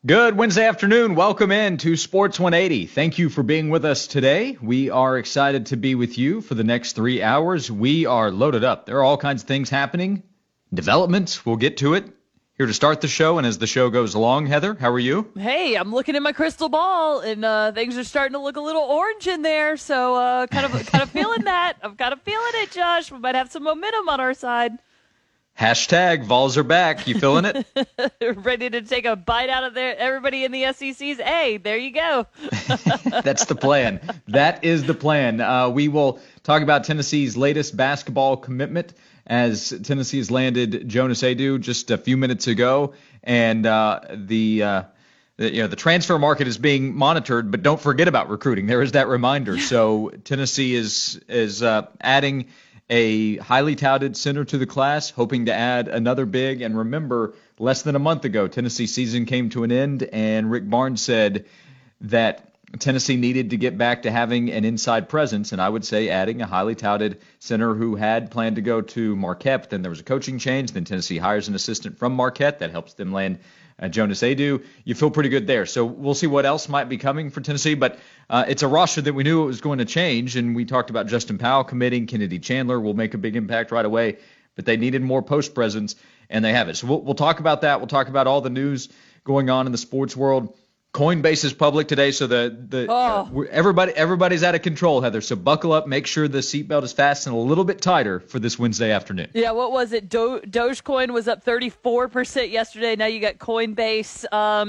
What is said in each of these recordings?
Good Wednesday afternoon. Welcome in to Sports 180. Thank you for being with us today. We are excited to be with you for the next 3 hours. We are loaded up. There are all kinds of things happening. Developments. We'll get to it. Here to start the show, and as the show goes along, Heather, how are you? Hey, I'm looking at my crystal ball, and things are starting to look a little orange in there. So, kind of feeling that. I'm kind of feeling it, Josh. We might have some momentum on our side. Hashtag Vols are back. You feeling it? Ready to take a bite out of everybody in the SEC's A. There you go. That's the plan. That is the plan. We will talk about Tennessee's latest basketball commitment as Tennessee has landed Jonas Aidoo just a few minutes ago, and the transfer market is being monitored. But don't forget about recruiting. There is that reminder. So Tennessee is adding a highly touted center to the class, hoping to add another big. And remember, less than a month ago, Tennessee's season came to an end, and Rick Barnes said that Tennessee needed to get back to having an inside presence, and I would say adding a highly touted center who had planned to go to Marquette. Then there was a coaching change. Then Tennessee hires an assistant from Marquette that helps them land Jonas Aidoo. You feel pretty good there. So we'll see what else might be coming for Tennessee, but it's a roster that we knew it was going to change, and we talked about Justin Powell committing. Kennedy Chandler will make a big impact right away, but they needed more post presence, and they have it. So we'll talk about that. We'll talk about all the news going on in the sports world. Coinbase is public today, so everybody's out of control, Heather. So buckle up, make sure the seatbelt is fastened a little bit tighter for this Wednesday afternoon. Yeah, what was it? Dogecoin was up 34% yesterday. Now you got Coinbase.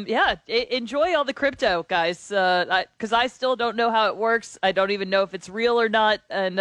Enjoy all the crypto, guys, because I still don't know how it works. I don't even know if it's real or not, and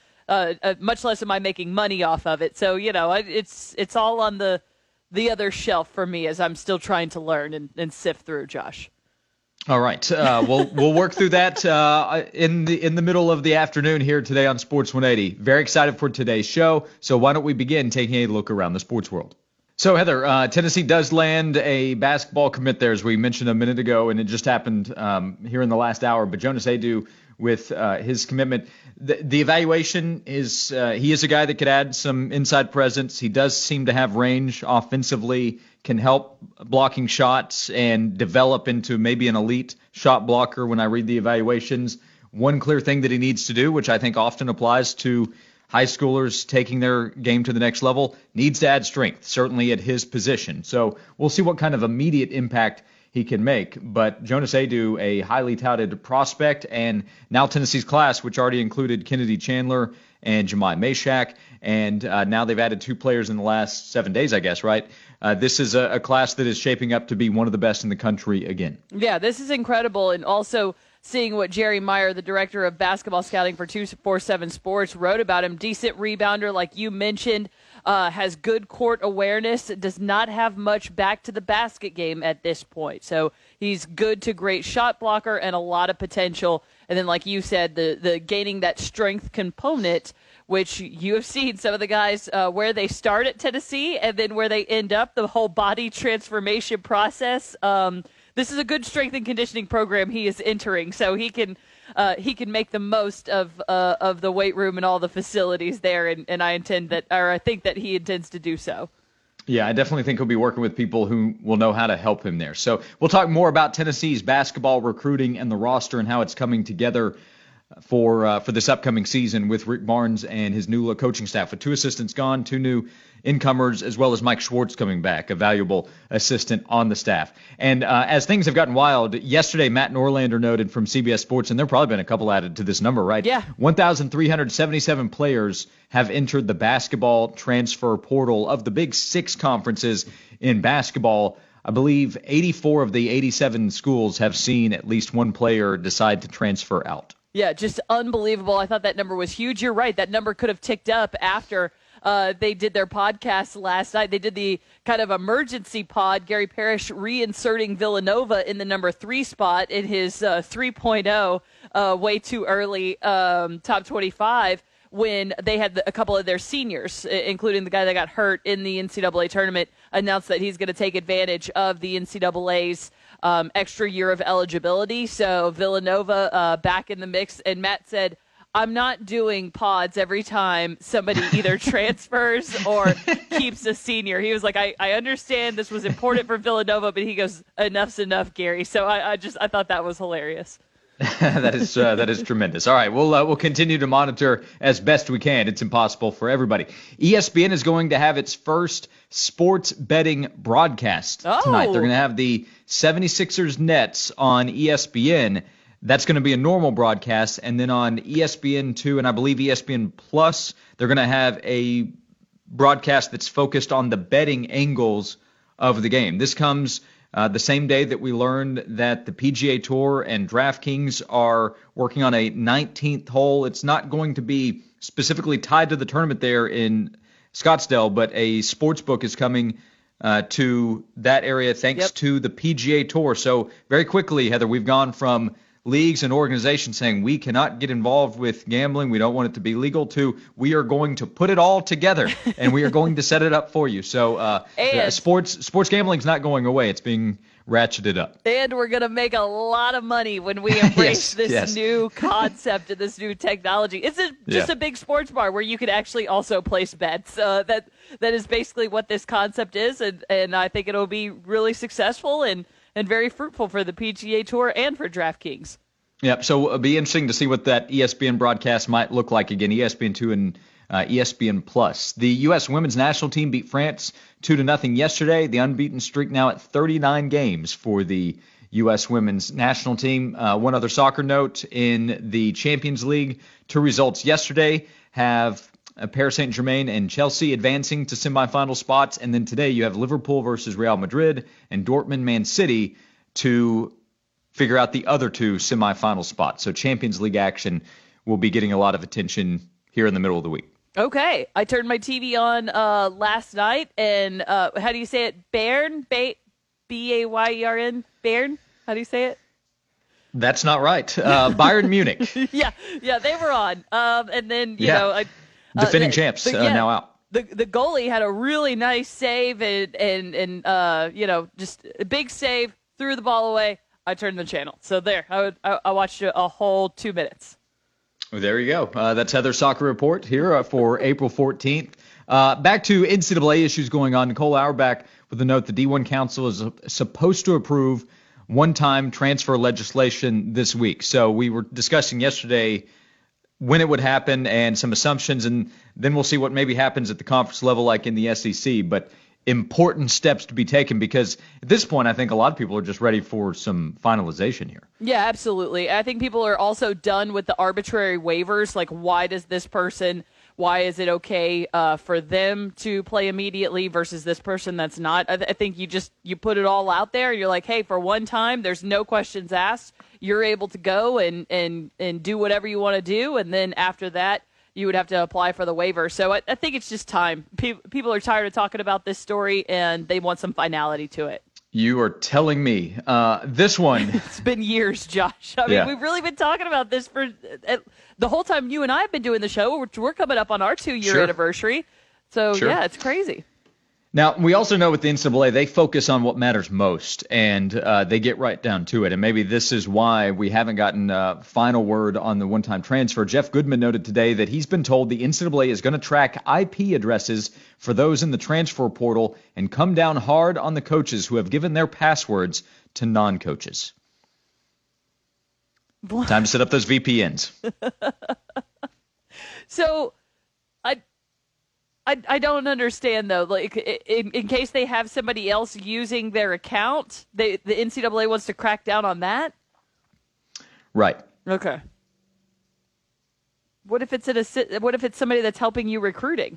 much less am I making money off of it. So it's all on the other shelf for me as I'm still trying to learn and sift through, Josh. All right, we'll work through that in the middle of the afternoon here today on Sports 180. Very excited for today's show. So why don't we begin taking a look around the sports world? So Heather, Tennessee does land a basketball commit there, as we mentioned a minute ago, and it just happened here in the last hour. But Jonas Aidoo with his commitment, the evaluation is he is a guy that could add some inside presence. He does seem to have range offensively, can help blocking shots and develop into maybe an elite shot blocker when I read the evaluations. One clear thing that he needs to do, which I think often applies to high schoolers taking their game to the next level, needs to add strength, certainly at his position. So we'll see what kind of immediate impact he can make. But Jonas Aidoo, a highly touted prospect, and now Tennessee's class, which already included Kennedy Chandler and Jemai Mashak, and now they've added 2 players in the last 7 days, I guess, right? This is a class that is shaping up to be one of the best in the country again. Yeah, this is incredible, and also seeing what Jerry Meyer, the director of basketball scouting for 247 Sports, wrote about him. Decent rebounder, like you mentioned, has good court awareness, does not have much back to the basket game at this point. So he's good to great shot blocker and a lot of potential. And then, like you said, the gaining that strength component, which you have seen some of the guys where they start at Tennessee and then where they end up, the whole body transformation process. This is a good strength and conditioning program he is entering, so he can make the most of the weight room and all the facilities there, and I think that he intends to do so. Yeah, I definitely think he'll be working with people who will know how to help him there. So we'll talk more about Tennessee's basketball recruiting and the roster and how it's coming together for this upcoming season with Rick Barnes and his new coaching staff, with 2 assistants gone, 2 new incomers, as well as Mike Schwartz coming back, a valuable assistant on the staff. And as things have gotten wild, yesterday Matt Norlander noted from CBS Sports, and there have probably been a couple added to this number, right? Yeah. 1,377 players have entered the basketball transfer portal of the Big 6 conferences in basketball. I believe 84 of the 87 schools have seen at least one player decide to transfer out. Yeah, just unbelievable. I thought that number was huge. You're right. That number could have ticked up after they did their podcast last night. They did the kind of emergency pod, Gary Parrish reinserting Villanova in the number 3 spot in his 3.0 way too early top 25 when they had a couple of their seniors, including the guy that got hurt in the NCAA tournament, announced that he's going to take advantage of the NCAA's extra year of eligibility. So Villanova back in the mix. And Matt said, I'm not doing pods every time somebody either transfers or keeps a senior. He was like, I understand this was important for Villanova, but he goes, enough's enough, Gary. So I thought that was hilarious. That is tremendous. All right, we'll continue to monitor as best we can. It's impossible for everybody. ESPN is going to have its first sports betting broadcast tonight. They're going to have the 76ers Nets on ESPN. That's going to be a normal broadcast, and then on ESPN2 and I believe ESPN Plus, they're going to have a broadcast that's focused on the betting angles of the game. This comes the same day that we learned that the PGA Tour and DraftKings are working on a 19th hole. It's not going to be specifically tied to the tournament there in Scottsdale, but a sports book is coming to that area thanks to the PGA Tour. So very quickly, Heather, we've gone from leagues and organizations saying we cannot get involved with gambling, we don't want it to be legal, to we are going to put it all together and we are going to set it up for you. So sports gambling is not going away. It's being ratcheted up. And we're going to make a lot of money when we embrace this new concept and this new technology. It's just a big sports bar where you can actually also place bets. That is basically what this concept is, and I think it'll be really successful and very fruitful for the PGA Tour and for DraftKings. Yep, so it'll be interesting to see what that ESPN broadcast might look like. Again, ESPN2 and ESPN Plus. The U.S. women's national team beat France 2-0 yesterday. The unbeaten streak now at 39 games for the U.S. women's national team. One other soccer note, in the Champions League, 2 results yesterday have Paris Saint-Germain and Chelsea advancing to semifinal spots. And then today you have Liverpool versus Real Madrid and Dortmund Man City to figure out the other 2 semifinal spots. So Champions League action will be getting a lot of attention here in the middle of the week. Okay. I turned my TV on last night, and how do you say it? Bayern? B-A-Y-E-R-N? Bayern? How do you say it? That's not right. Bayern Munich. Yeah, they were on. And then, you know... defending champs now out. The goalie had a really nice save and just a big save, threw the ball away. I turned the channel. So there, I watched a whole 2 minutes. Well, there you go. That's Heather's Soccer Report here for April 14th. Back to NCAA issues going on. Nicole Auerbach with a note: the D1 Council is supposed to approve one-time transfer legislation this week. So we were discussing yesterday when it would happen and some assumptions, and then we'll see what maybe happens at the conference level like in the SEC. But important steps to be taken, because at this point I think a lot of people are just ready for some finalization here. Yeah, absolutely. I think people are also done with the arbitrary waivers. Like, why is it okay for them to play immediately versus this person that's not? I think you put it all out there and you're like, hey, for one time, there's no questions asked. You're able to go and do whatever you want to do. And then after that, you would have to apply for the waiver. So I think it's just time. People are tired of talking about this story, and they want some finality to it. You are telling me. This one. It's been years, Josh. I mean, we've really been talking about this for the whole time you and I have been doing the show. We're coming up on our 2-year anniversary. So, yeah, it's crazy. Now, we also know with the NCAA, they focus on what matters most, and they get right down to it. And maybe this is why we haven't gotten a final word on the one-time transfer. Jeff Goodman noted today that he's been told the NCAA is going to track IP addresses for those in the transfer portal and come down hard on the coaches who have given their passwords to non-coaches. Time to set up those VPNs. So I don't understand, though. Like, in case they have somebody else using their account, the NCAA wants to crack down on that? Right. Okay. What if it's somebody that's helping you recruiting?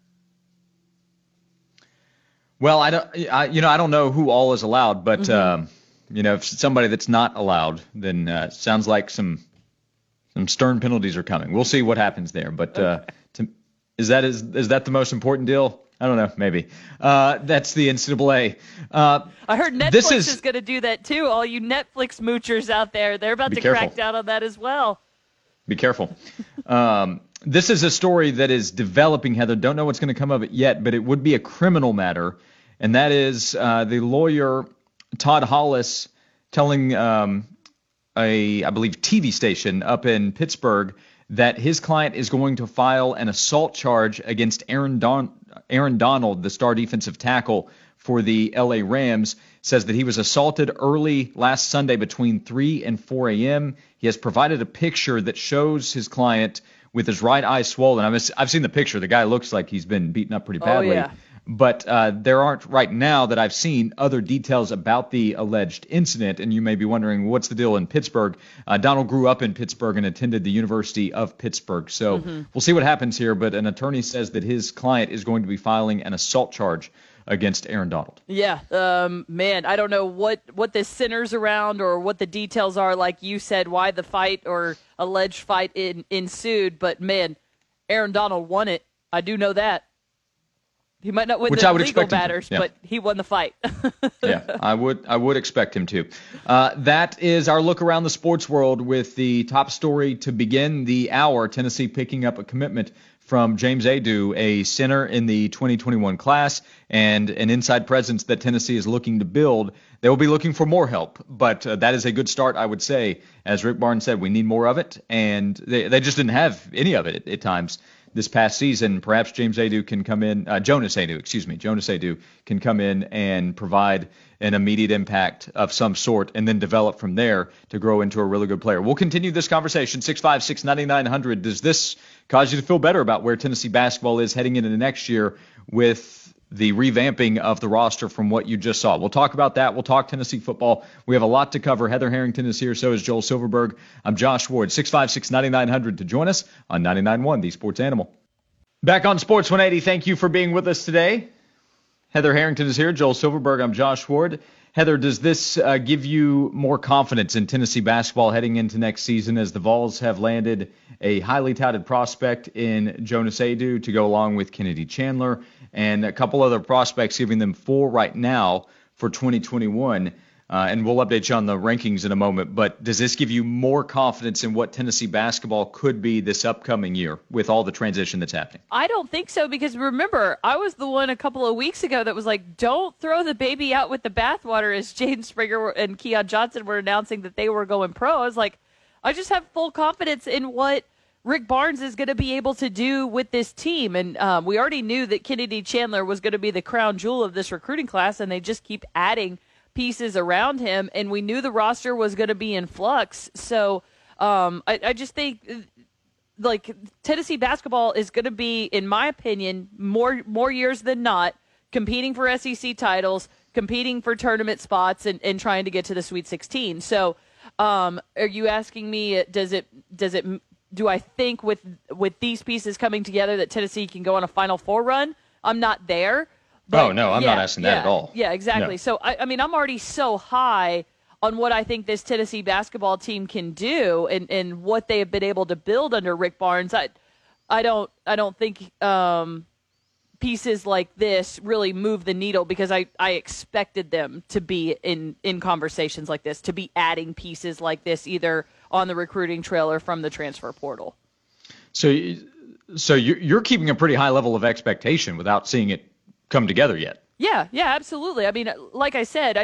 Well, I don't know who all is allowed, but if somebody that's not allowed, then sounds like some stern penalties are coming. We'll see what happens there, but is that the most important deal? I don't know, maybe. That's the NCAA. I heard Netflix is going to do that too. All you Netflix moochers out there, they're about to crack down on that as well. Be careful. This is a story that is developing, Heather. Don't know what's going to come of it yet, but it would be a criminal matter, and that is the lawyer Todd Hollis telling I believe, TV station up in Pittsburgh that his client is going to file an assault charge against Aaron Donald, the star defensive tackle for the LA Rams. Says that he was assaulted early last Sunday between 3 and 4 a.m. He has provided a picture that shows his client with his right eye swollen. I've seen the picture. The guy looks like he's been beaten up pretty badly. Oh, yeah. But there aren't right now that I've seen other details about the alleged incident. And you may be wondering, what's the deal in Pittsburgh? Donald grew up in Pittsburgh and attended the University of Pittsburgh. So we'll see what happens here. But an attorney says that his client is going to be filing an assault charge against Aaron Donald. Yeah, man, I don't know what this centers around or what the details are, like you said, why the fight or alleged fight ensued. But, man, Aaron Donald won it. I do know that. He might not win the legal matters, but he won the fight. Yeah, I would expect him to. That is our look around the sports world with the top story to begin the hour. Tennessee picking up a commitment from James Adu, a center in the 2021 class and an inside presence that Tennessee is looking to build. They will be looking for more help, but that is a good start, I would say. As Rick Barnes said, we need more of it, and they just didn't have any of it at times this past season. Perhaps Jonas Adu can come in and provide an immediate impact of some sort and then develop from there to grow into a really good player. We'll continue this conversation. 656-9900. Does this cause you to feel better about where Tennessee basketball is heading into next year with the revamping of the roster from what you just saw? We'll talk about that. We'll talk Tennessee football. We have a lot to cover. Heather Harrington is here. So is Joel Silverberg. I'm Josh Ward. 656-9900 to join us on 99.1, the Sports Animal. Back on Sports 180. Thank you for being with us today. Heather Harrington is here. Joel Silverberg. I'm Josh Ward. Heather, does this give you more confidence in Tennessee basketball heading into next season as the Vols have landed a highly touted prospect in Jonas Adu to go along with Kennedy Chandler and a couple other prospects, giving them 4 right now for 2021? And we'll update you on the rankings in a moment. But does this give you more confidence in what Tennessee basketball could be this upcoming year with all the transition that's happening? I don't think so, because remember, I was the one a couple of weeks ago that was like, don't throw the baby out with the bathwater, as Jaden Springer and Keon Johnson were announcing that they were going pro. I was like, I just have full confidence in what Rick Barnes is going to be able to do with this team. And we already knew that Kennedy Chandler was going to be the crown jewel of this recruiting class, and they just keep adding pieces around him, and we knew the roster was going to be in flux. So I just think like Tennessee basketball is going to be, in my opinion, more years than not competing for SEC titles, competing for tournament spots, and trying to get to the Sweet 16. So are you asking me, do I think with these pieces coming together that Tennessee can go on a Final Four run? I'm not there. But, no, I'm not asking that at all. Yeah, exactly. No. So, I mean, I'm already so high on what I think this Tennessee basketball team can do and what they have been able to build under Rick Barnes. I don't think pieces like this really move the needle, because I expected them to be in conversations like this, to be adding pieces like this either on the recruiting trail or from the transfer portal. So you're keeping a pretty high level of expectation without seeing it come together yet. Yeah, absolutely. I mean, like I said,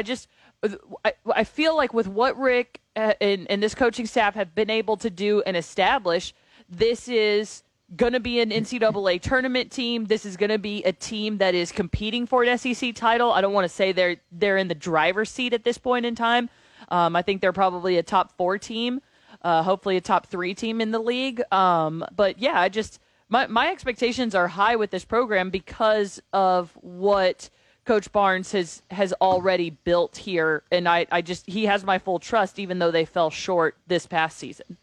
I feel like with what Rick and this coaching staff have been able to do and establish, this is going to be an NCAA tournament team. This is going to be a team that is competing for an SEC title. I don't want to say they're in the driver's seat at this point in time. I think they're probably a top 4 team, hopefully a top 3 team in the league. But yeah, My expectations are high with this program because of what Coach Barnes has already built here, and he has my full trust, even though they fell short this past season.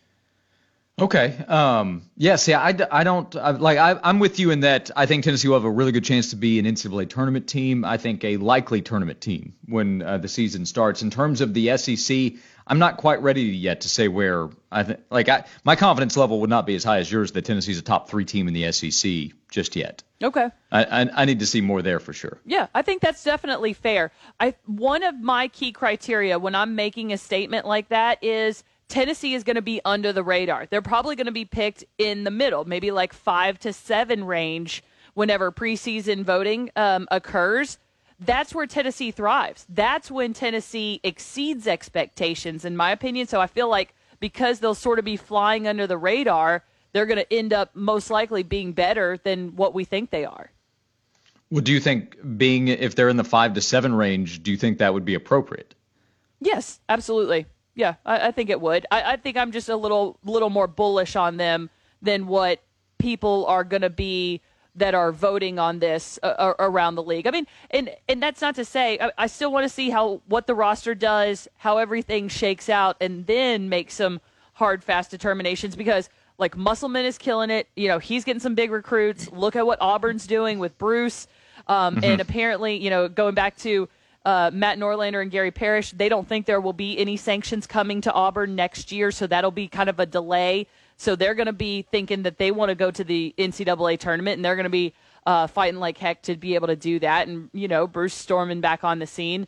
Okay. Yes. Yeah. I'm with you in that. I think Tennessee will have a really good chance to be an NCAA tournament team. I think a likely tournament team when the season starts. In terms of the SEC, I'm not quite ready yet to say where. My confidence level would not be as high as yours that Tennessee's a top 3 team in the SEC just yet. Okay. I need to see more there for sure. Yeah, I think that's definitely fair. One of my key criteria when I'm making a statement like that is Tennessee is going to be under the radar. They're probably going to be picked in the middle, maybe like 5 to 7 range whenever preseason voting occurs. That's where Tennessee thrives. That's when Tennessee exceeds expectations, in my opinion. So I feel like because they'll sort of be flying under the radar, they're going to end up most likely being better than what we think they are. Well, do you think if they're in the 5 to 7 range, do you think that would be appropriate? Yes, absolutely. Yeah, I think it would. I think I'm just a little more bullish on them than what people are going to be that are voting on this around the league. I mean, and that's not to say I still want to see what the roster does, how everything shakes out, and then make some hard, fast determinations because, like, Musselman is killing it. You know, he's getting some big recruits. Look at what Auburn's doing with Bruce. And apparently, you know, going back to Matt Norlander and Gary Parrish, they don't think there will be any sanctions coming to Auburn next year, so that'll be kind of a delay. So they're going to be thinking that they want to go to the NCAA tournament, and they're going to be fighting like heck to be able to do that. And, you know, Bruce storming back on the scene.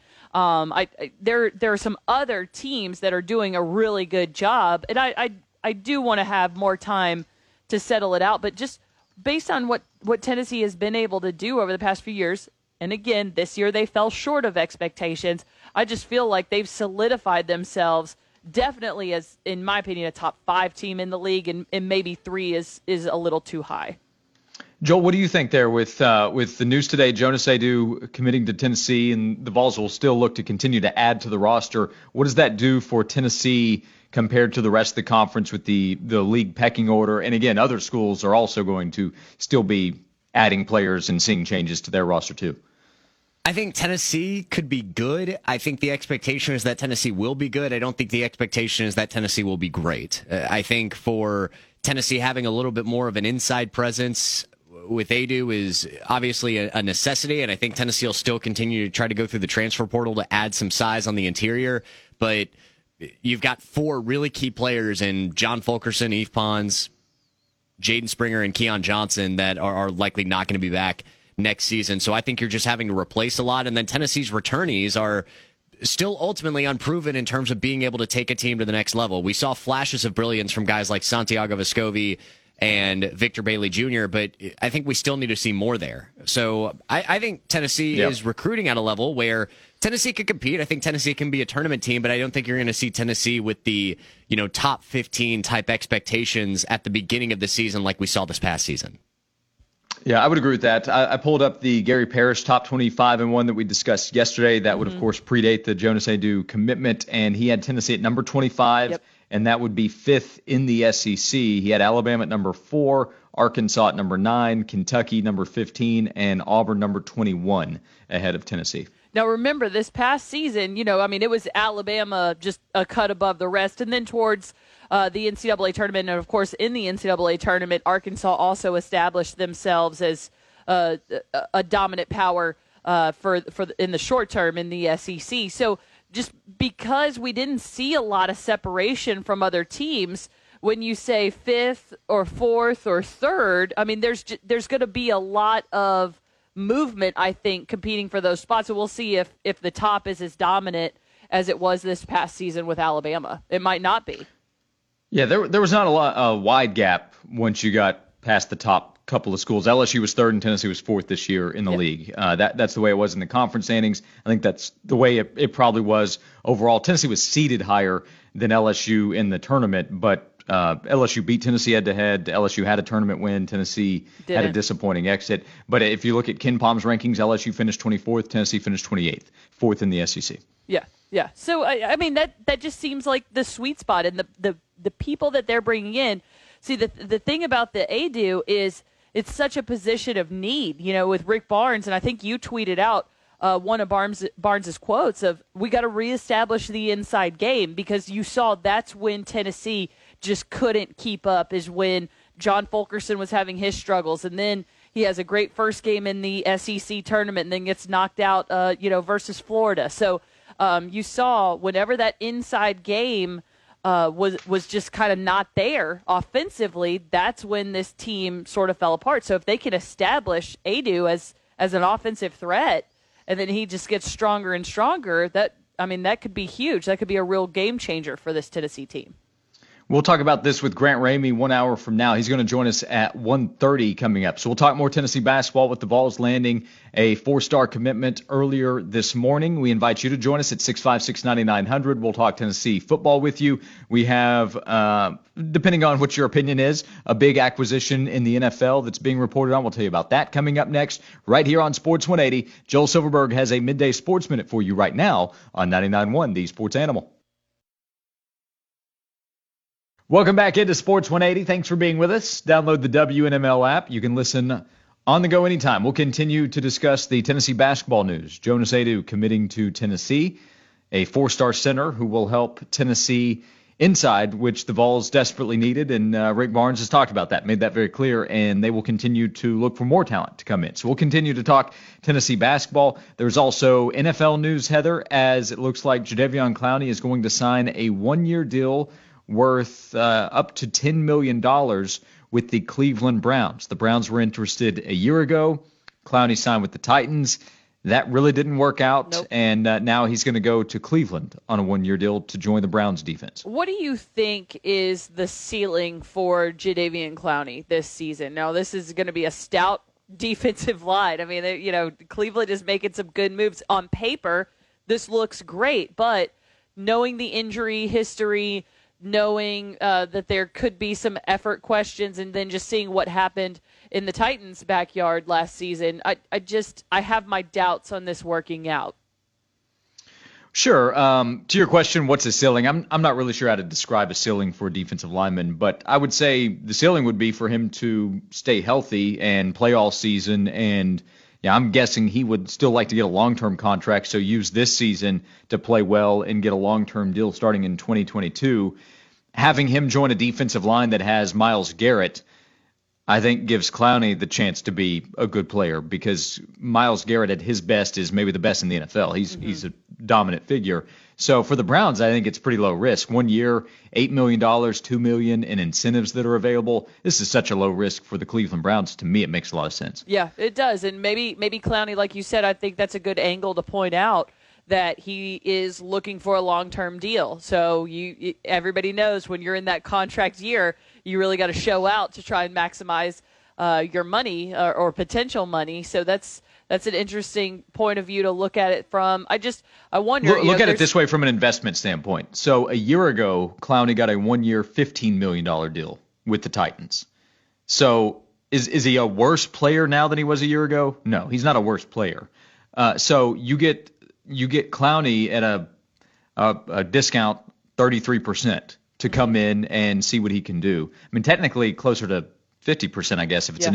There are some other teams that are doing a really good job, and I do want to have more time to settle it out. But just based on what Tennessee has been able to do over the past few years, and again, this year they fell short of expectations, I just feel like they've solidified themselves definitely as, in my opinion, a top 5 team in the league, and maybe 3 is a little too high. Joel, what do you think there with the news today, Jonas Aidoo committing to Tennessee, and the Vols will still look to continue to add to the roster? What does that do for Tennessee compared to the rest of the conference with the league pecking order? And again, other schools are also going to still be adding players and seeing changes to their roster too. I think Tennessee could be good. I think the expectation is that Tennessee will be good. I don't think the expectation is that Tennessee will be great. I think for Tennessee having a little bit more of an inside presence with Aidoo is obviously a necessity, and I think Tennessee will still continue to try to go through the transfer portal to add some size on the interior. But you've got 4 really key players in John Fulkerson, Yves Pons, Jaden Springer, and Keon Johnson that are likely not going to be back next season. So I think you're just having to replace a lot. And then Tennessee's returnees are still ultimately unproven in terms of being able to take a team to the next level. We saw flashes of brilliance from guys like Santiago Vescovi and Victor Bailey Jr., but I think we still need to see more there. So I think Tennessee is recruiting at a level where Tennessee could compete. I think Tennessee can be a tournament team, but I don't think you're going to see Tennessee with the, top 15 type expectations at the beginning of the season like we saw this past season. Yeah, I would agree with that. I pulled up the Gary Parrish top 25 and one that we discussed yesterday. That would, of course, predate the Jonas Aidoo commitment, and he had Tennessee at number 25, and that would be 5th in the SEC. He had Alabama at number 4, Arkansas at number 9, Kentucky number 15, and Auburn number 21 ahead of Tennessee. Now, remember, this past season, it was Alabama just a cut above the rest, and then towards the NCAA tournament, and of course in the NCAA tournament, Arkansas also established themselves as a dominant power in the short term in the SEC. So just because we didn't see a lot of separation from other teams, when you say 5th or 4th or 3rd, there's going to be a lot of movement, I think, competing for those spots. So we'll see if the top is as dominant as it was this past season with Alabama. It might not be. Yeah, there was not a wide gap once you got past the top couple of schools. LSU was 3rd and Tennessee was 4th this year in the league. That's the way it was in the conference standings. I think that's the way it probably was overall. Tennessee was seeded higher than LSU in the tournament, but LSU beat Tennessee head-to-head. LSU had a tournament win. Tennessee had a disappointing exit. But if you look at Ken Palm's rankings, LSU finished 24th, Tennessee finished 28th, 4th in the SEC. Yeah. So, that just seems like the sweet spot. And the people that they're bringing in, see, the thing about the Aidoo is it's such a position of need, with Rick Barnes. And I think you tweeted out one of Barnes's quotes of, we got to reestablish the inside game, because you saw that's when Tennessee just couldn't keep up, is when John Fulkerson was having his struggles. And then he has a great first game in the SEC tournament and then gets knocked out, versus Florida. So you saw whenever that inside game was just kind of not there offensively, that's when this team sort of fell apart. So if they can establish Aidoo as an offensive threat, and then he just gets stronger and stronger, that could be huge. That could be a real game changer for this Tennessee team. We'll talk about this with Grant Ramey 1 hour from now. He's going to join us at 1:30 coming up. So we'll talk more Tennessee basketball with the Vols landing a 4-star commitment earlier this morning. We invite you to join us at 656-9900. We'll talk Tennessee football with you. We have, depending on what your opinion is, a big acquisition in the NFL that's being reported on. We'll tell you about that coming up next right here on Sports 180. Joel Silverberg has a midday sports minute for you right now on 99.1, the Sports Animal. Welcome back into Sports 180. Thanks for being with us. Download the WNML app. You can listen on the go anytime. We'll continue to discuss the Tennessee basketball news. Jonas Aidoo committing to Tennessee, a 4-star center who will help Tennessee inside, which the Vols desperately needed. And Rick Barnes has talked about that, made that very clear. And they will continue to look for more talent to come in. So we'll continue to talk Tennessee basketball. There's also NFL news, Heather, as it looks like Jadeveon Clowney is going to sign a 1-year deal worth up to $10 million with the Cleveland Browns. The Browns were interested a year ago. Clowney signed with the Titans. That really didn't work out, Nope. And now he's going to go to Cleveland on a 1-year deal to join the Browns defense. What do you think is the ceiling for Jadeveon Clowney this season? Now, this is going to be a stout defensive line. I mean, Cleveland is making some good moves. On paper, this looks great, but knowing the injury history, knowing that there could be some effort questions, and then just seeing what happened in the Titans' backyard last season, I have my doubts on this working out. Sure. To your question, what's a ceiling? I'm not really sure how to describe a ceiling for a defensive lineman, but I would say the ceiling would be for him to stay healthy and play all season. And yeah, I'm guessing he would still like to get a long-term contract, so use this season to play well and get a long-term deal starting in 2022. Having him join a defensive line that has Myles Garrett, I think gives Clowney the chance to be a good player, because Myles Garrett at his best is maybe the best in the NFL. He's a dominant figure. So for the Browns, I think it's pretty low risk. 1 year, $8 million, $2 million in incentives that are available. This is such a low risk for the Cleveland Browns. To me, it makes a lot of sense. Yeah, it does. And maybe Clowney, like you said, I think that's a good angle to point out, that he is looking for a long-term deal. So everybody knows when you're in that contract year, you really got to show out to try and maximize your money or potential money. So that's an interesting point of view to look at it from. I wonder. Look at it this way from an investment standpoint. So a year ago, Clowney got a 1-year, $15 million deal with the Titans. So is he a worse player now than he was a year ago? No, he's not a worse player. So you get Clowney at a discount 33% to come in and see what he can do. I mean, technically closer to 50%, I guess, if it's an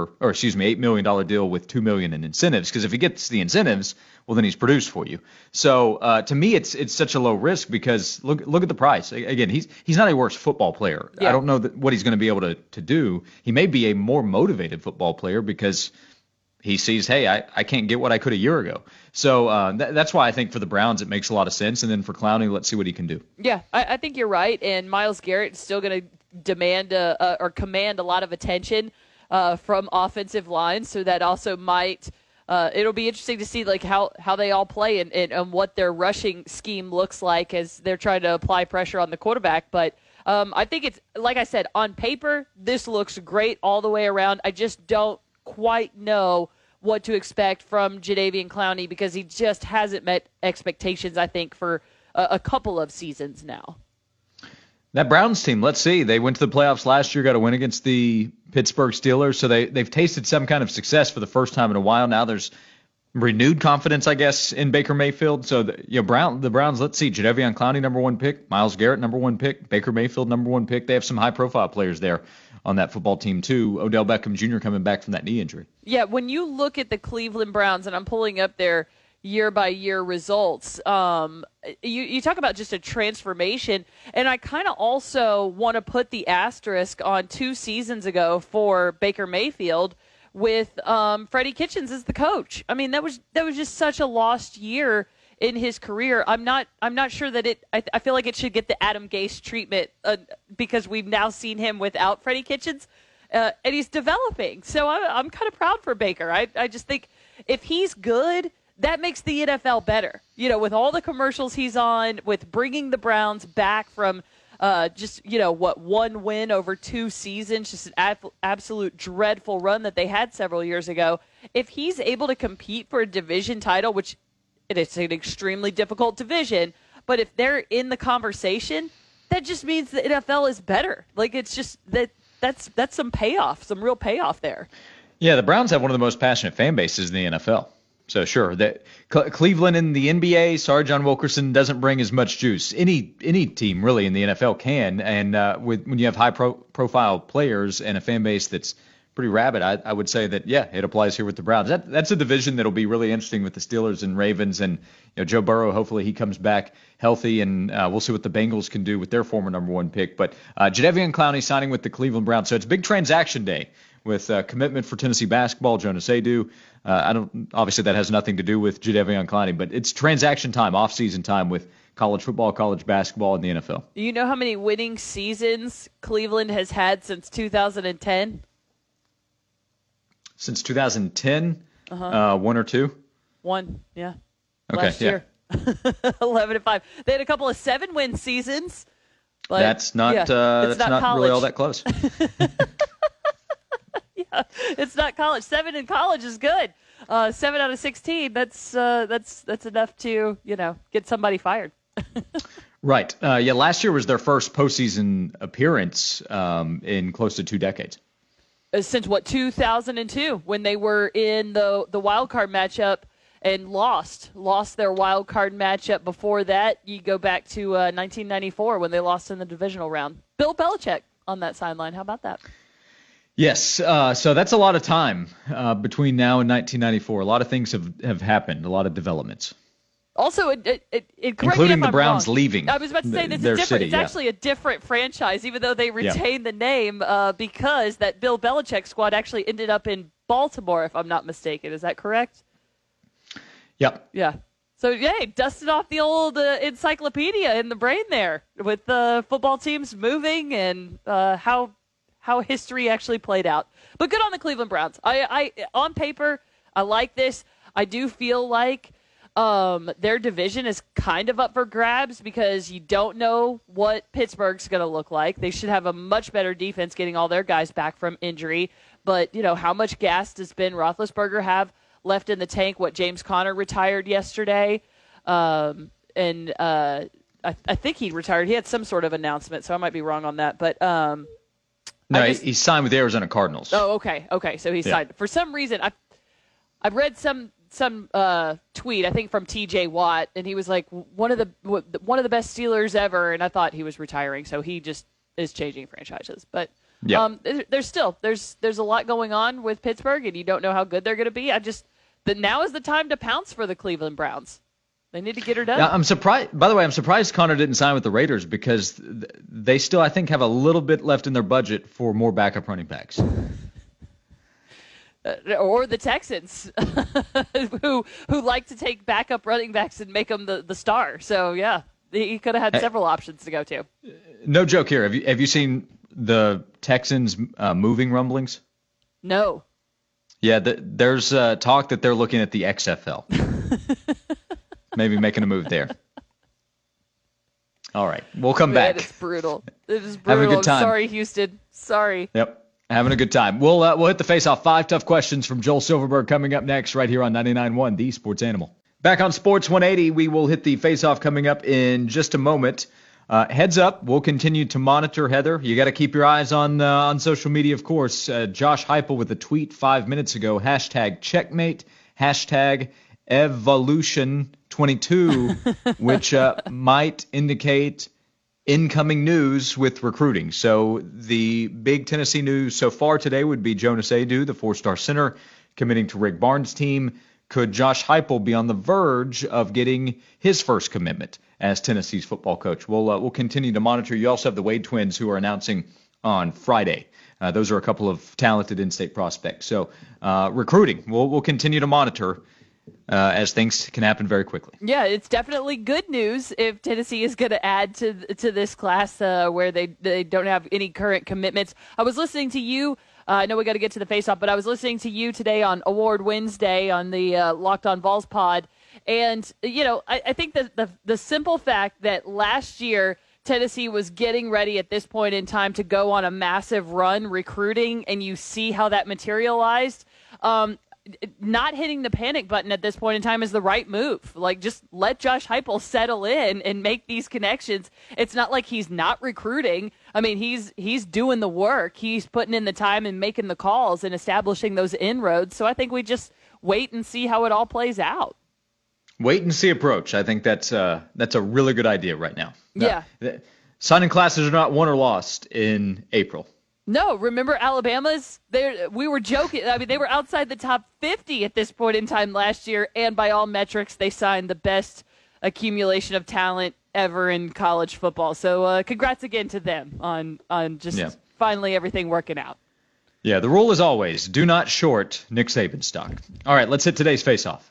$8 million deal with $2 million in incentives. Because if he gets the incentives, well, then he's produced for you. So to me, it's such a low risk, because look at the price. Again, he's not a worse football player. Yeah. I don't know what he's going to be able to do. He may be a more motivated football player because he sees, hey, I can't get what I could a year ago. So that's why I think for the Browns it makes a lot of sense. And then for Clowney, let's see what he can do. Yeah, I think you're right. And Myles Garrett is still going to demand or command a lot of attention from offensive lines. So that also might it'll be interesting to see like how they all play and what their rushing scheme looks like as they're trying to apply pressure on the quarterback. But I think it's, like I said, on paper, this looks great all the way around. I just don't quite know what to expect from Jadeveon Clowney, because he just hasn't met expectations, I think, for a couple of seasons now. That Browns team, let's see. They went to the playoffs last year, got a win against the Pittsburgh Steelers, so they've tasted some kind of success for the first time in a while. Now there's renewed confidence, I guess, in Baker Mayfield. So the Browns, let's see. Jadeveon Clowney, number 1 pick. Myles Garrett, number 1 pick. Baker Mayfield, number 1 pick. They have some high-profile players there on that football team, too. Odell Beckham Jr. coming back from that knee injury. Yeah, when you look at the Cleveland Browns, and I'm pulling up their year-by-year results, you talk about just a transformation, and I kind of also want to put the asterisk on 2 seasons ago for Baker Mayfield with Freddie Kitchens as the coach. I mean, that was just such a lost year in his career. I'm not sure that I feel like it should get the Adam Gase treatment because we've now seen him without Freddie Kitchens, and he's developing. So I'm kind of proud for Baker. I just think if he's good, that makes the NFL better. You know, with all the commercials he's on, with bringing the Browns back from Just, one win over 2 seasons, just an absolute dreadful run that they had several years ago. If he's able to compete for a division title, which it is an extremely difficult division, but if they're in the conversation, that just means the NFL is better. Like, it's just that's some payoff, some real payoff there. Yeah, the Browns have one of the most passionate fan bases in the NFL. So sure, that Cleveland in the NBA, sorry, John Wilkerson doesn't bring as much juice. Any team really in the NFL can, and when you have high profile players and a fan base that's pretty rabid, I would say that it applies here with the Browns. That's a division that'll be really interesting with the Steelers and Ravens, and Joe Burrow. Hopefully he comes back healthy, and we'll see what the Bengals can do with their former number 1 pick. But Jadeveon Clowney signing with the Cleveland Browns, so it's big transaction day with commitment for Tennessee basketball. Jonas Aidoo. Obviously that has nothing to do with Jadeveon Clowney, but it's transaction time, off-season time with college football, college basketball, and the NFL. You know how many winning seasons Cleveland has had since 2010? Since 2010, 1 or 2? 1, yeah. Okay, last year. 11-5. They had a couple of 7-win seasons. But that's not really all that close. Yeah, it's not college. 7 in college is good. 7 out of 16. That's enough to get somebody fired. Right. Last year was their first postseason appearance in close to 2 decades. Since 2002, when they were in the wild card matchup and lost their wild card matchup. Before that, you go back to 1994 when they lost in the divisional round. Bill Belichick on that sideline. How about that? Yes, so that's a lot of time between now and 1994. A lot of things have happened, a lot of developments. Also, including the Browns leaving. I was about to say it's actually a different franchise, even though they retained the name because that Bill Belichick squad actually ended up in Baltimore, if I'm not mistaken. Is that correct? Yep. Yeah. So, dusted off the old encyclopedia in the brain there with the football teams moving and how history actually played out. But good on the Cleveland Browns. I on paper, I like this. I do feel like their division is kind of up for grabs because you don't know what Pittsburgh's going to look like. They should have a much better defense getting all their guys back from injury. But, how much gas does Ben Roethlisberger have left in the tank? What James Conner retired yesterday. I think he retired. He had some sort of announcement, so I might be wrong on that. But no, he signed with the Arizona Cardinals. Oh, okay. So he signed. For some reason, I've read some tweet, I think from T.J. Watt, and he was like one of the best Steelers ever, and I thought he was retiring, so he just is changing franchises. But there's a lot going on with Pittsburgh, and you don't know how good they're going to be. Now is the time to pounce for the Cleveland Browns. They need to get her done. I'm surprised. By the way, I'm surprised Connor didn't sign with the Raiders because they still, I think, have a little bit left in their budget for more backup running backs. Or the Texans, who like to take backup running backs and make them the star. So he could have had several options to go to. No joke here. Have you seen the Texans moving rumblings? No. Yeah, there's talk that they're looking at the XFL. Maybe making a move there. All right, we'll come back. It's brutal. It is brutal. Have a good time. I'm sorry, Houston. Sorry. Yep. Having a good time. We'll hit the face-off. 5 tough questions from Joel Silverberg coming up next right here on 99.1, the Sports Animal. Back on Sports 180, we will hit the face-off coming up in just a moment. Heads up, we'll continue to monitor Heather. You got to keep your eyes on social media, of course. Josh Heupel with a tweet 5 minutes ago, #checkmate, #evolution22, which might indicate incoming news with recruiting. So the big Tennessee news so far today would be Jonas Aidoo, the 4-star center, committing to Rick Barnes' team. Could Josh Heupel be on the verge of getting his first commitment as Tennessee's football coach? We'll continue to monitor. You also have the Wade twins who are announcing on Friday. Those are a couple of talented in-state prospects. So recruiting, we'll continue to monitor as things can happen very quickly. Yeah, it's definitely good news if Tennessee is going to add to this class where they don't have any current commitments. I was listening to you. I know we got to get to the face-off, but I was listening to you today on Award Wednesday on the Locked On Vols pod. And, I think the simple fact that last year Tennessee was getting ready at this point in time to go on a massive run recruiting, and you see how that materialized. Not hitting the panic button at this point in time is the right move. Like, just let Josh Heupel settle in and make these connections. It's not like he's not recruiting. I mean, he's doing the work. He's putting in the time and making the calls and establishing those inroads. So I think we just wait and see how it all plays out. Wait and see approach. I think that's a really good idea right now. Yeah. Signing classes are not won or lost in April. No, remember Alabama's? We were joking. I mean, they were outside the top 50 at this point in time last year, and by all metrics, they signed the best accumulation of talent ever in college football. So congrats again to them on just finally everything working out. Yeah, the rule is always do not short Nick Saban stock. All right, let's hit today's face-off.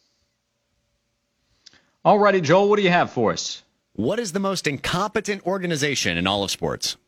All righty, Joel, what do you have for us? What is the most incompetent organization in all of sports?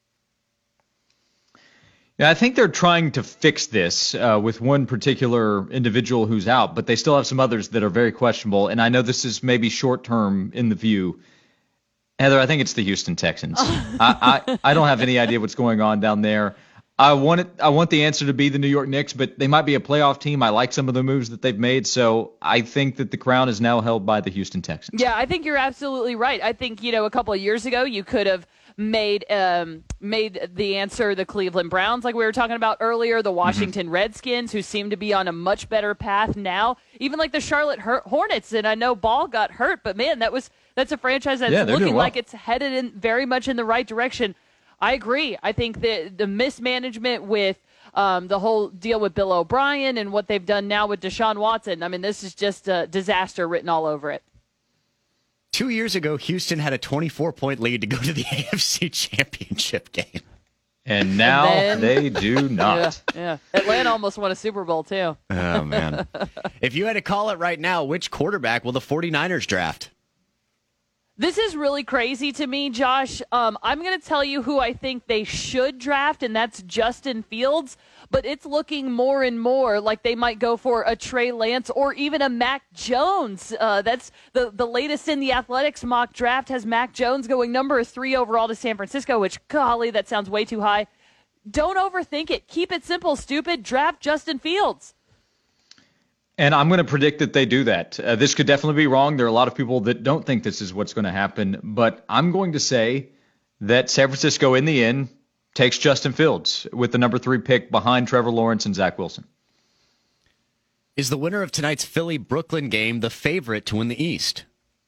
Yeah, I think they're trying to fix this with one particular individual who's out, but they still have some others that are very questionable. And I know this is maybe short-term in the view. Heather, I think it's the Houston Texans. I don't have any idea what's going on down there. I want the answer to be the New York Knicks, but they might be a playoff team. I like some of the moves that they've made, so I think that the crown is now held by the Houston Texans. Yeah, I think you're absolutely right. I think, a couple of years ago you could have made the answer the Cleveland Browns, like we were talking about earlier, the Washington Redskins, who seem to be on a much better path now, even like the Charlotte Hornets. And I know Ball got hurt, but man, that's a franchise that's looking like it's headed in very much in the right direction. I agree. I think the mismanagement with the whole deal with Bill O'Brien and what they've done now with Deshaun Watson, I mean, this is just a disaster written all over it. 2 years ago, Houston had a 24-point lead to go to the AFC Championship game. And now they do not. Yeah. Atlanta almost won a Super Bowl, too. Oh, man. If you had to call it right now, which quarterback will the 49ers draft? This is really crazy to me, Josh. I'm going to tell you who I think they should draft, and that's Justin Fields. But it's looking more and more like they might go for a Trey Lance or even a Mac Jones. That's the latest in the Athletics mock draft has Mac Jones going number 3 overall to San Francisco, which, golly, that sounds way too high. Don't overthink it. Keep it simple, stupid. Draft Justin Fields. And I'm going to predict that they do that. This could definitely be wrong. There are a lot of people that don't think this is what's going to happen. But I'm going to say that San Francisco, in the end, takes Justin Fields with the number 3 pick behind Trevor Lawrence and Zach Wilson. Is the winner of tonight's Philly-Brooklyn game the favorite to win the East?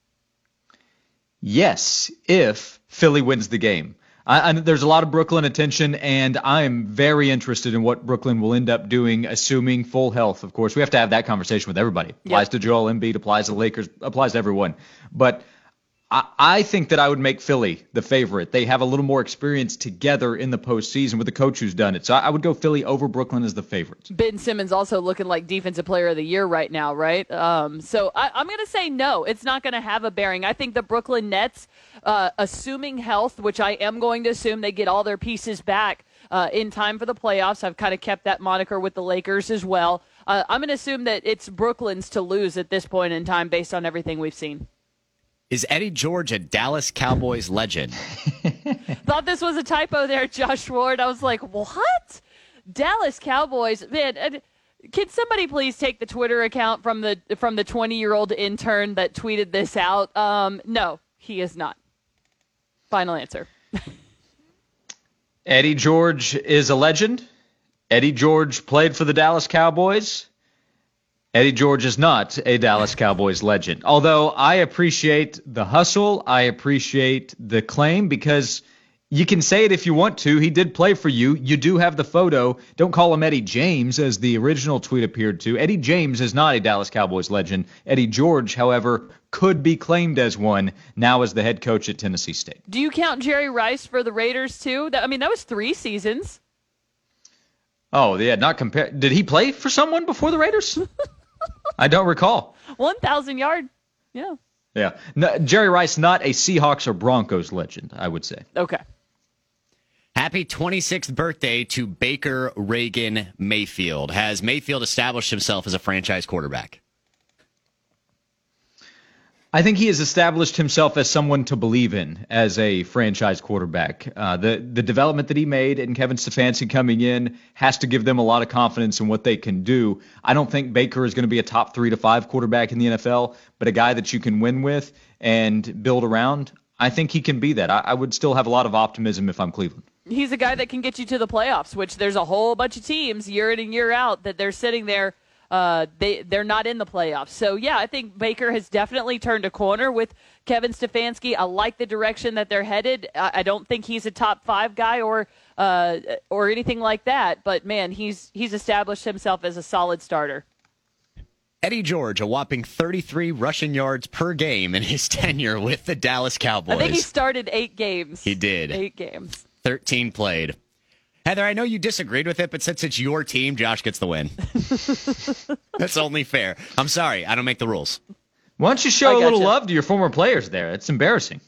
Yes, if Philly wins the game. There's a lot of Brooklyn attention, and I am very interested in what Brooklyn will end up doing, assuming full health. Of course, we have to have that conversation with everybody. Applies to Joel Embiid, applies to the Lakers, applies to everyone. But I think that I would make Philly the favorite. They have a little more experience together in the postseason with the coach who's done it. So I would go Philly over Brooklyn as the favorite. Ben Simmons also looking like Defensive Player of the Year right now, right? So I'm going to say no. It's not going to have a bearing. I think the Brooklyn Nets, assuming health, which I am going to assume they get all their pieces back in time for the playoffs. I've kind of kept that moniker with the Lakers as well. I'm going to assume that it's Brooklyn's to lose at this point in time based on everything we've seen. Is Eddie George a Dallas Cowboys legend? Thought this was a typo there, Josh Ward. I was like, what? Dallas Cowboys? Man, can somebody please take the Twitter account from the 20-year-old intern that tweeted this out? No, he is not. Final answer. Eddie George is a legend. Eddie George played for the Dallas Cowboys. Eddie George is not a Dallas Cowboys legend. Although I appreciate the hustle, I appreciate the claim because you can say it if you want to. He did play for you. You do have the photo. Don't call him Eddie James, as the original tweet appeared to. Eddie James is not a Dallas Cowboys legend. Eddie George, however, could be claimed as one now as the head coach at Tennessee State. Do you count Jerry Rice for the Raiders, too? That was 3 seasons. Oh, yeah, not compare. Did he play for someone before the Raiders? I don't recall. 1,000 yard. Yeah. Yeah. No, Jerry Rice, not a Seahawks or Broncos legend, I would say. Okay. Happy 26th birthday to Baker Reagan Mayfield. Has Mayfield established himself as a franchise quarterback? I think he has established himself as someone to believe in as a franchise quarterback. The development that he made and Kevin Stefanski coming in has to give them a lot of confidence in what they can do. I don't think Baker is going to be a top 3 to 5 quarterback in the NFL, but a guy that you can win with and build around. I think he can be that. I would still have a lot of optimism if I'm Cleveland. He's a guy that can get you to the playoffs, which there's a whole bunch of teams year in and year out that they're sitting there. They're not in the playoffs. So, yeah, I think Baker has definitely turned a corner with Kevin Stefanski. I like the direction that they're headed. I don't think he's a top 5 guy or anything like that. But, man, he's established himself as a solid starter. Eddie George, a whopping 33 rushing yards per game in his tenure with the Dallas Cowboys. I think he started 8 games. He did. 8 games. 13 played. Heather, I know you disagreed with it, but since it's your team, Josh gets the win. That's only fair. I'm sorry. I don't make the rules. Why don't you show a little love to your former players there? It's embarrassing.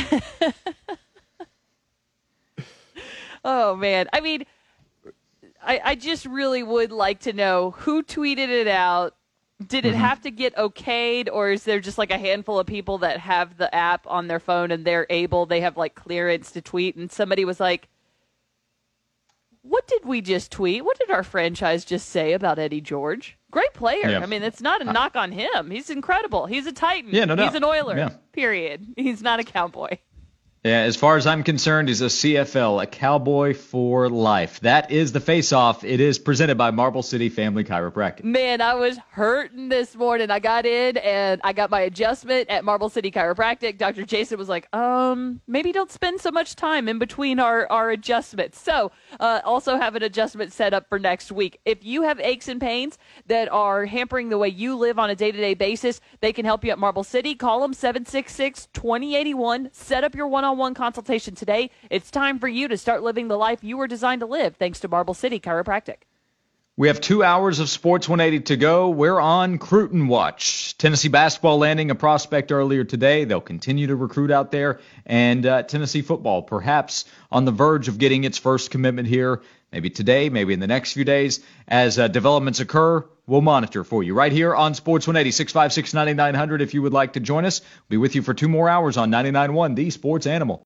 Oh, man. I mean, I just really would like to know who tweeted it out. Did it have to get okayed, or is there just like a handful of people that have the app on their phone and they have like clearance to tweet, and somebody was like, what did we just tweet? What did our franchise just say about Eddie George? Great player. Yeah. I mean, it's not a knock on him. He's incredible. He's a Titan. Yeah, no doubt. He's an Oiler, Yeah. period. He's not a Cowboy. Yeah, as far as I'm concerned, he's a CFL, a Cowboy for life. That is the face-off. It is presented by Marble City Family Chiropractic. Man, I was hurting this morning. I got in and I got my adjustment at Marble City Chiropractic. Dr. Jason was like, maybe don't spend so much time in between our adjustments. So also have an adjustment set up for next week. If you have aches and pains that are hampering the way you live on a day-to-day basis, they can help you at Marble City. Call them 766-2081. Set up your one-on-one consultation today. It's time for you to start living the life you were designed to live, thanks to Marble City Chiropractic. We have 2 hours of Sports 180 to go. We're on Cruton Watch. Tennessee basketball landing a prospect earlier today. They'll continue to recruit out there. And Tennessee football perhaps on the verge of getting its first commitment here, maybe today, maybe in the next few days. As developments occur, we'll monitor for you right here on Sports 180, 656-9900 if you would like to join us. We'll be with you for 2 more hours on 99.1, The Sports Animal.